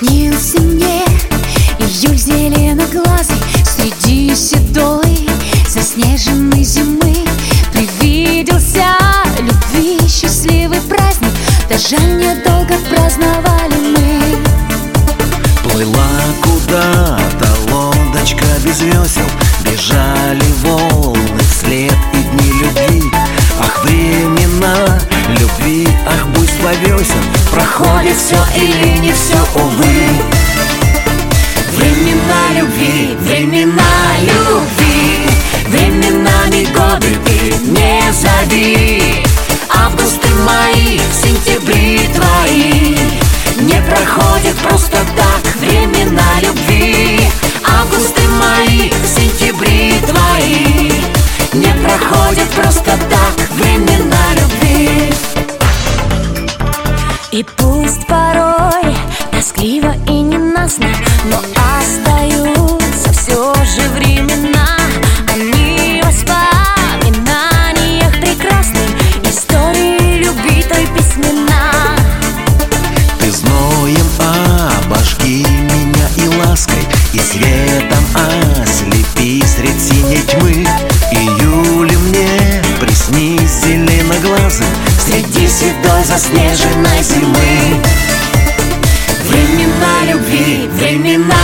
Снился мне июль зеленоглазый среди седой заснеженной зимы. Привиделся любви счастливый праздник, да жаль, недолго праздновали мы. Плыла куда-то лодочка без весел, бежали волны вслед и дни любви. Ах, времена любви, ах, буйство весен, проходит все или не все, увы. Времена любви, времена любви, временами годы ты не зови. Августы мои, сентябри твои не проходят просто так. Времена любви, августы мои, сентябри твои не проходят просто так. Времена любви. И пусть порой тоскливо и ненастно, но остаются все же времена. Они в воспоминаниях прекрасны, истории любви той письмена. Ты зноем обожги меня и лаской, и светом ослепи средь синей тьмы. Июле мне приснись зеленоглазым среди седой заснеженной зимы. Времена любви, времена